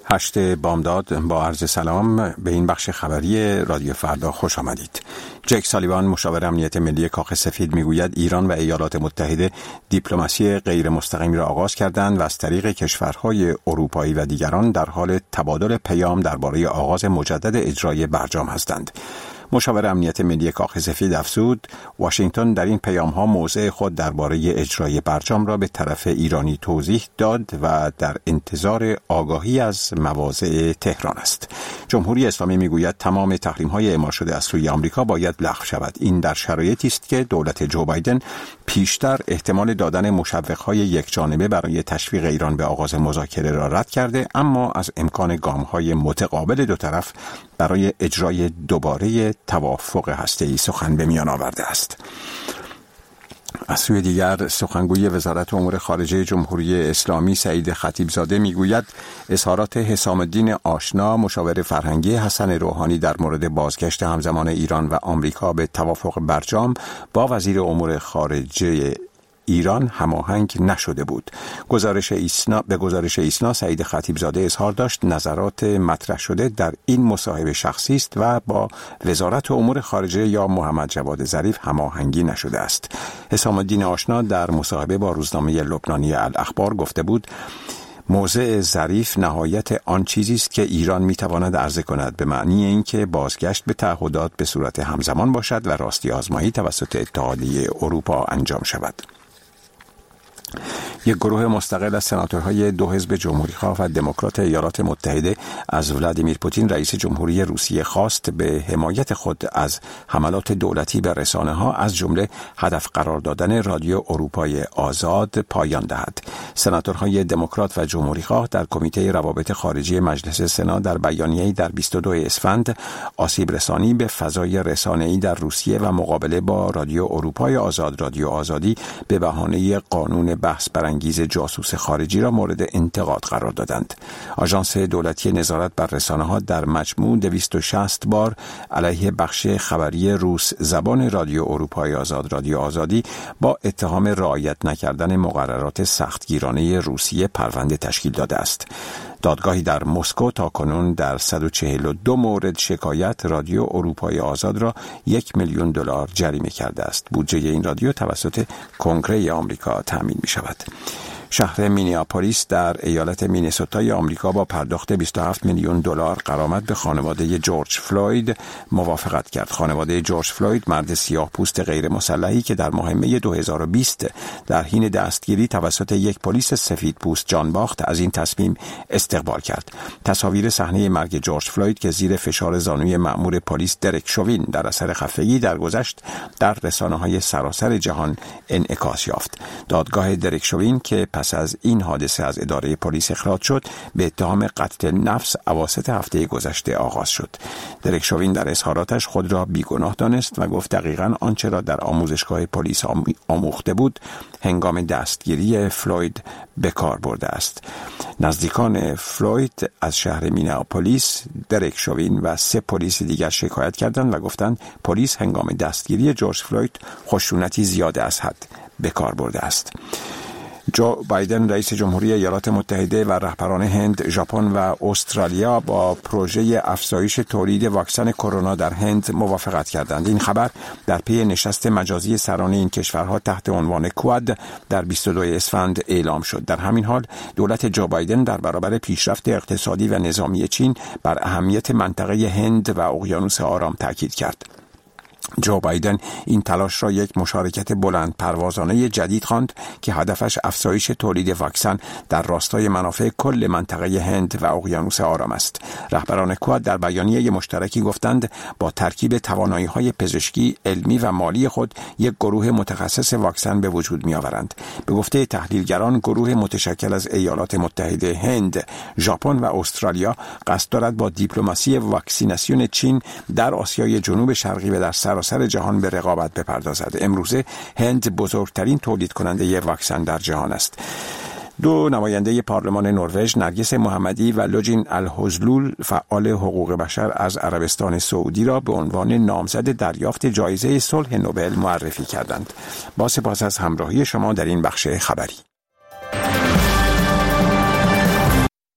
8 بامداد با عرض سلام به این بخش خبری رادیو فردا خوش آمدید. جک سالیوان مشاور امنیت ملی کاخ سفید میگوید ایران و ایالات متحده دیپلماسی غیر مستقیم را آغاز کردند و از طریق کشورهای اروپایی و دیگران در حال تبادل پیام درباره آغاز مجدد اجرای برجام هستند. مشاور امنیت ملی کاخ سفید افزود واشنگتن در این پیام‌ها موضع خود درباره اجرای برجام را به طرف ایرانی توضیح داد و در انتظار آگاهی از مواضع تهران است. جمهوری اسلامی میگوید تمام تحریم‌های اعمال شده از سوی آمریکا باید لغو شود. این در شرایطی است که دولت جو بایدن پیشتر احتمال دادن مشوق‌های یکجانبه برای تشویق ایران به آغاز مذاکره را رد کرده، اما از امکان گام‌های متقابل دو طرف برای اجرای دوباره توافق هسته‌ای سخن به میان آورده است. از سوی دیگر سخنگوی وزارت امور خارجه جمهوری اسلامی سعید خطیبزاده میگوید اظهارات حسام الدین آشنا مشاور فرهنگی حسن روحانی در مورد بازگشت همزمان ایران و آمریکا به توافق برجام با وزیر امور خارجه ایران هماهنگ نشده بود. به گزارش ایسنا سعید خطیبزاده اظهار داشت نظرات مطرح شده در این مصاحبه شخصی است و با وزارت امور خارجه یا محمد جواد ظریف هماهنگی نشده است. حسام الدین آشنا در مصاحبه با روزنامه لبنانی الاخبار گفته بود موضع ظریف نهایت آن چیزی است که ایران میتواند عرضه کند، به معنی اینکه بازگشت به تعهدات به صورت همزمان باشد و راستی آزمایی توسط اتحادیه اروپا انجام شود. یک گروه مستقل از سناتورهای دو حزب جمهوری‌خواه و دموکرات ایالات متحده از ولادیمیر پوتین رئیس جمهوری روسیه خواست به حمایت خود از حملات دولتی به رسانه‌ها از جمله هدف قرار دادن رادیو اروپای آزاد پایان دهد. سناتورهای دموکرات و جمهوری‌خواه در کمیته روابط خارجی مجلس سنا در بیانیه‌ای در 22 اسفند آسیب رسانی به فضای رسانه‌ای در روسیه و مقابله با رادیو اروپای آزاد رادیو آزادی به بهانه قانون بحث برانگیز جاسوس خارجی را مورد انتقاد قرار دادند. آژانس دولتی نظارت بر رسانه‌ها در مجموع 260 بار علیه بخش خبری روس زبان رادیو اروپای آزاد رادیو آزادی با اتهام رعایت نکردن مقررات سختگیرانه روسیه پرونده تشکیل داده است. دادگاهی در مسکو تاکنون در 142 مورد شکایت رادیو اروپای آزاد را $1,000,000 جریمه کرده است. بودجه این رادیو توسط کنگره آمریکا تأمین می شود. شهر مینیاپولیس در ایالت مینسوتا آمریکا با پرداخت $27 میلیون غرامت به خانواده جورج فلوید موافقت کرد. خانواده جورج فلوید مرد سیاه‌پوست غیر مسلحی که در ماه می 2020 در حین دستگیری توسط یک پلیس سفیدپوست جان باخت از این تصمیم استقبال کرد. تصاویر صحنه مرگ جورج فلوید که زیر فشار زانوی مأمور پلیس درک شوین در اثر خفگی درگذشت در رسانه‌های سراسر جهان انعکاس یافت. دادگاه درک شوین که پس از این حادثه از اداره پلیس اخراج شد به اتهام قتل نفس اواسط هفته گذشته آغاز شد. درک شوین در اظهاراتش خود را بیگناه دانست و گفت دقیقاً آنچه را در آموزشگاه پلیس آموخته بود هنگام دستگیری فلوید به کار برده است. نزدیکان فلوید از شهر مینیاپولیس، درک شوین و 3 پلیس دیگر شکایت کردند و گفتند پلیس هنگام دستگیری جورج فلوید خشونتی زیاده از حد به کار برده است. جو بایدن رئیس جمهوری ایالات متحده و رهبران هند، ژاپن و استرالیا با پروژه افزایش تولید واکسن کرونا در هند موافقت کردند. این خبر در پی نشست مجازی سران این کشورها تحت عنوان کواد در 22 اسفند اعلام شد. در همین حال دولت جو بایدن در برابر پیشرفت اقتصادی و نظامی چین بر اهمیت منطقه هند و اقیانوس آرام تاکید کرد. جو بایدن این تلاش را یک مشارکت بلند پروازانه جدید خواند که هدفش افزایش تولید واکسن در راستای منافع کل منطقه هند و اقیانوس آرام است. رهبران کواد در بیانیه مشترکی گفتند با ترکیب توانایی‌های پزشکی، علمی و مالی خود یک گروه متخصص واکسن به وجود می‌آورند. به گفته تحلیلگران گروه متشکل از ایالات متحده، هند، ژاپن و استرالیا قصد دارد با دیپلماسی واکسیناسیون چین در آسیای جنوب شرقی و در سراسر جهان به رقابت بپردازد. امروزه هند بزرگترین تولید کننده واکسن در جهان است. 2 نماینده پارلمان نروژ، نرگس محمدی و لوجین الحزلول، فعال حقوق بشر از عربستان سعودی را به عنوان نامزد دریافت جایزه صلح نوبل معرفی کردند. با سپاس از همراهی شما در این بخش خبری.